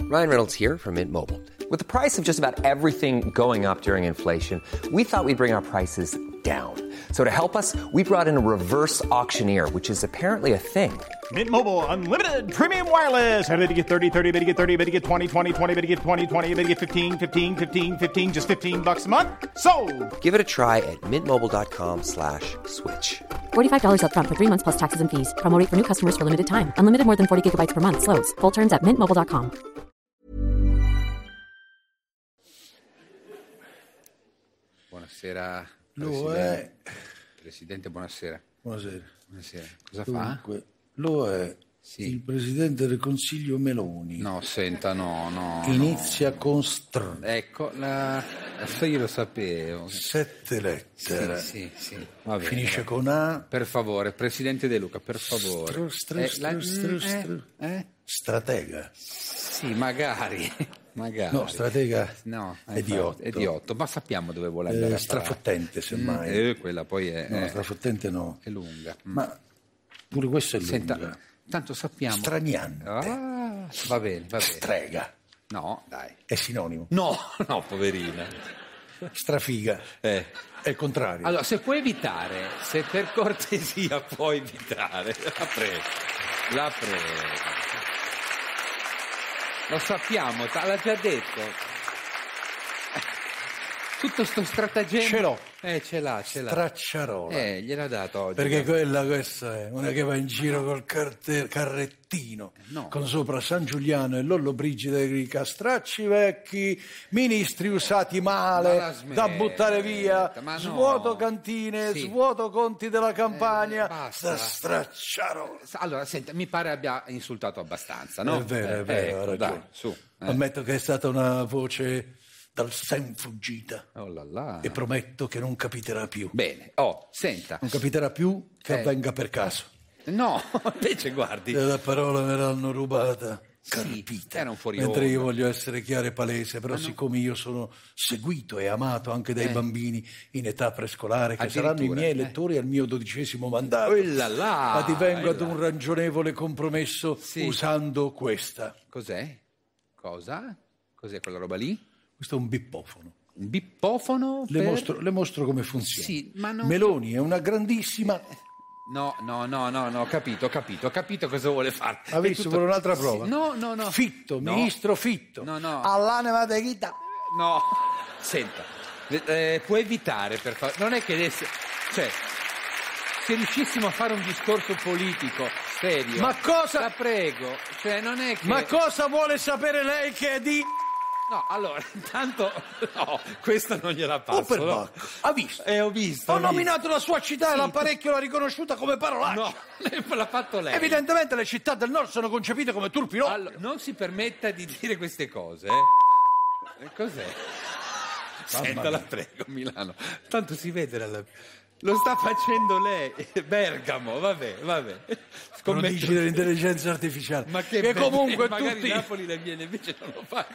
Ryan Reynolds here from Mint Mobile. With the price of just about everything going up during inflation, we thought we'd bring our prices down. So to help us, we brought in a reverse auctioneer, which is apparently a thing. Mint Mobile Unlimited Premium Wireless. How to get 30, 30, bit to get 30, bit to get 20, 20, 20, bit to get 20, 20, bit to get 15, 15, 15, 15, just $15 a month? Sold! Give it a try at mintmobile.com/switch. $45 up front for 3 months plus taxes and fees. Promo rate for new customers for limited time. Unlimited more than 40 gigabytes per month. Slows full terms at mintmobile.com. Buonasera, Lo è. Presidente, buonasera. Buonasera. Buonasera. Cosa Dunque, fa? lo è Sì. il Presidente del Consiglio Meloni. No, senta, no. Inizia con Ecco, io lo sapevo. 7 lettere. Sì. Va bene, Finisce va. con A. Per favore, Presidente De Luca, per favore. Stratega. Sì, magari. No, stratega No, è di 8. È di 8, ma sappiamo dove vuole andare a parare. Strafottente, semmai. Quella poi è, No, strafottente no. è lunga. Ma pure questo è lunga. Senta, tanto sappiamo. Straniante. Va bene. Strega. No, dai. È sinonimo. No, poverina. Strafiga. È il contrario. Allora, se puoi evitare, se per cortesia puoi evitare, la prego. Lo sappiamo, l'ha già detto. Tutto sto stratagemma. Ce l'ho. Ce l'ha. Tracciarola. Gliel'ha dato oggi. Perché questa è una che va in giro col carrettino, No. con sopra San Giuliano e Lollobrigida che grica: stracci vecchi, ministri usati male, da buttare via, ma no. svuoto cantine, Sì. svuoto conti della campagna, basta. da stracciarola. Allora, senta, mi pare abbia insultato abbastanza, no? È vero, ha ecco, ragione. dai, su. Ammetto che è stata una voce dal sen fuggita Oh là là. e prometto che non capiterà più. Bene, senta. Non capiterà più che avvenga per caso. No, invece guardi. La parola me l'hanno rubata, Sì, carpita. era un fuori Mentre onda. io voglio essere chiaro e palese, però siccome io sono seguito e amato anche dai bambini in età prescolare, che saranno i miei elettori al mio 12° mandato, Oh là là. addivengo ad un ragionevole compromesso usando questa. Cos'è? Cosa? Cos'è quella roba lì? Questo è un bippofono. Un bippofono? Le mostro come funziona. Sì, ma non... Meloni è una grandissima... No, capito cosa vuole fare. Ha visto per un'altra prova? Sì. No. Fitto, No. ministro Fitto. No. All'anima de chita. No, senta, può evitare per favore. Non è che adesso... Cioè, se riuscissimo a fare un discorso politico serio... Ma cosa... La prego, cioè non è che... Ma cosa vuole sapere lei che è di... No, allora, intanto... No, questa non gliela passo. per no. bacco. Ha visto? Ho visto. Ho nominato la sua città e l'apparecchio l'ha riconosciuta come parolaccia. No, l'ha fatto lei. Evidentemente le città del nord sono concepite come turpilotti. Allora, non si permetta di dire queste cose, Cos'è? Senta, la prego, Milano. Tanto si vede Lo sta facendo lei. Bergamo, vabbè. Prodigi dell'intelligenza artificiale. Ma che comunque magari tutti... Napoli le viene, invece non lo fa.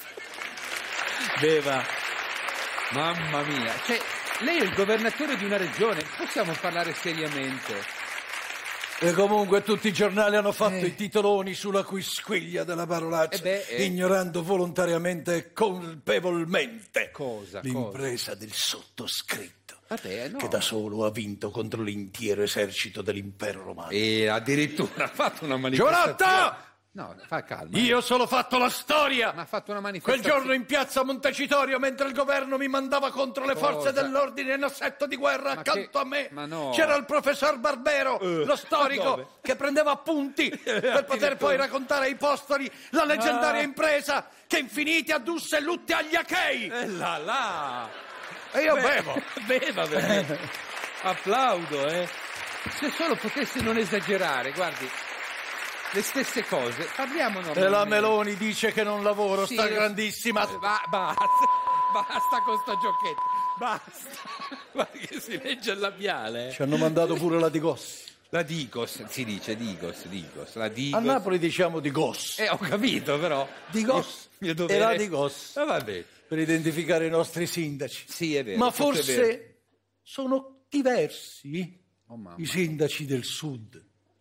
Beva. Mamma mia. Cioè, lei è il governatore di una regione. Possiamo parlare seriamente? E comunque tutti i giornali hanno fatto i titoloni sulla quisquiglia della parolaccia, ignorando volontariamente e colpevolmente l'impresa del sottoscritto, che da solo ha vinto contro l'intero esercito dell'impero romano. E addirittura ha fatto una manifestazione. Giovanotto! No, fa calma. Io ho solo fatto la storia! Ma ha fatto una Quel manifestazione. giorno in piazza Montecitorio, mentre il governo mi mandava contro le forze dell'ordine in assetto di guerra, accanto a me c'era il professor Barbero, lo storico, che prendeva appunti per poter poi raccontare ai postoli la leggendaria impresa che infiniti addusse lutti agli Achei. Là. E io bevo. Beva, perché applaudo, Se solo potesse non esagerare, guardi. Le stesse cose, parliamo normalmente. E la Meloni dice che non lavoro, sta grandissima. Basta con sto giochetto, basta. Guarda che si legge il labiale. Ci hanno mandato pure la Digos. La Digos, si dice Digos. La Digos. A Napoli diciamo Digos. Ho capito però. Digos e la Digos. Vabbè. Per identificare i nostri sindaci. Sì, è vero. Ma forse è vero. sono diversi i sindaci del sud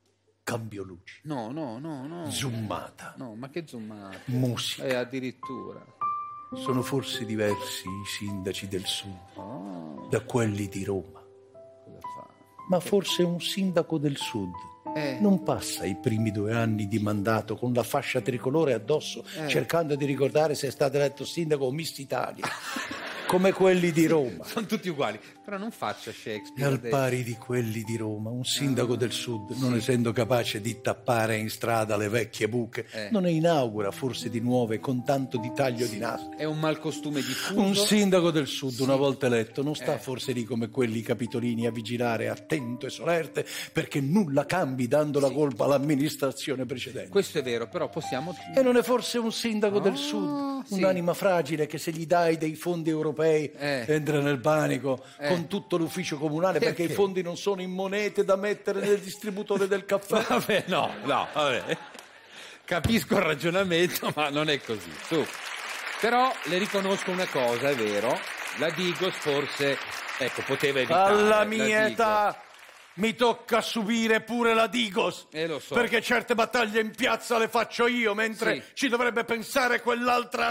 cambio luci. No. Zoomata. No, ma che zoomata? Musica. Addirittura. Sono forse diversi i sindaci del sud da quelli di Roma. Cosa fa? Ma forse un sindaco del sud non passa i primi 2 anni di mandato con la fascia tricolore addosso cercando di ricordare se è stato eletto sindaco o Miss Italia. Come quelli di Roma. Sono tutti uguali, però non faccia E Shakespeare. al pari di quelli di Roma, un sindaco del sud, non essendo capace di tappare in strada le vecchie buche, non ne inaugura forse di nuove con tanto di taglio di nastri. È un malcostume diffuso. Un sindaco del sud, una volta eletto, non sta forse lì come quelli capitolini a vigilare attento e solerte perché nulla cambi dando la colpa all'amministrazione precedente. Questo è vero, però possiamo... E non è forse un sindaco del sud, un'anima fragile che se gli dai dei fondi europei entra nel panico con tutto l'ufficio comunale perché i fondi non sono in monete da mettere nel distributore del caffè. Vabbè, no, vabbè. Capisco il ragionamento, ma non è così. Su. Però le riconosco una cosa, è vero, la Digos forse, poteva evitare. Alla mia età mi tocca subire pure la Digos. Lo so. Perché certe battaglie in piazza le faccio io, mentre ci dovrebbe pensare quell'altra...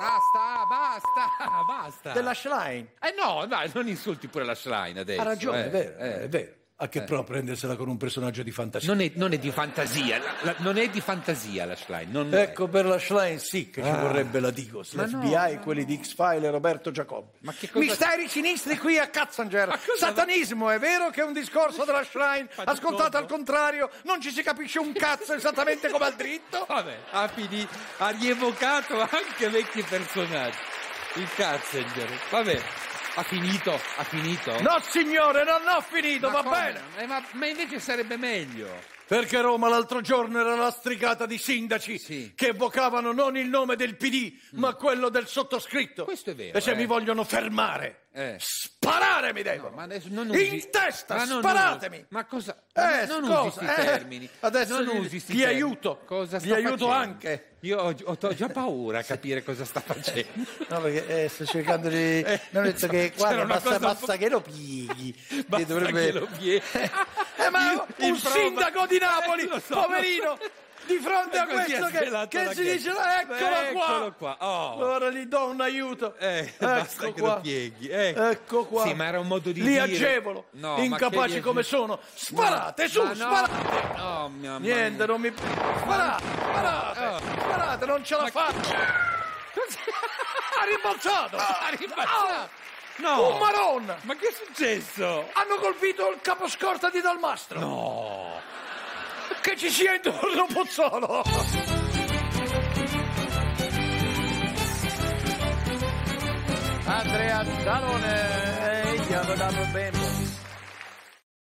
Basta. Della Schlein. No, dai, non insulti pure la Schlein adesso. Ha ragione, è vero. A che pro prendersela con un personaggio di fantasia? Non è di fantasia, non è di fantasia la Schlein. Ecco, per la Schlein sì che ci vorrebbe la Digos, l'FBI, quelli di X-File e Roberto Giacobbi. Ma che cosa... Misteri sinistri qui a Katzanger. Satanismo, è vero che è un discorso della Schlein ascoltato al contrario non ci si capisce un cazzo esattamente come al dritto? Vabbè, ha rievocato anche vecchi personaggi. Il Katzanger, vabbè. Ha finito? No signore, non ho finito, va bene. Ma invece sarebbe meglio. Perché Roma l'altro giorno era lastricata di sindaci che evocavano non il nome del PD, ma quello del sottoscritto. Questo è vero. E se mi vogliono fermare, sparare mi devono. No, ma adesso non usi... In testa, sparatemi. Ma cosa? Non usi questi termini. Adesso non usi sti vi termini. aiuto. Cosa sta vi aiuto facendo? anche. Io ho già paura a capire cosa sta facendo. No, perché sto cercando di... Non ho detto che guarda, basta che lo pieghi. Basta che lo pieghi. Ma un sindaco di Napoli, poverino, di fronte a questo che si dice eccolo qua. Ora gli do un aiuto. Basta Ecco che qua. lo pieghi. Ecco qua. Sì, ma era un modo di li dire. agevolo, incapaci come sono. Sparate, sparate. No, mia niente, non mi... Sparate, non ce la faccio. Ha rimbalzato. No. Un Maron. Ma che è successo? Hanno colpito il caposcorta di Dalmastro. No. Che ci sia intorno Pozzolo. Andrea Zalone, gli hanno dato bene.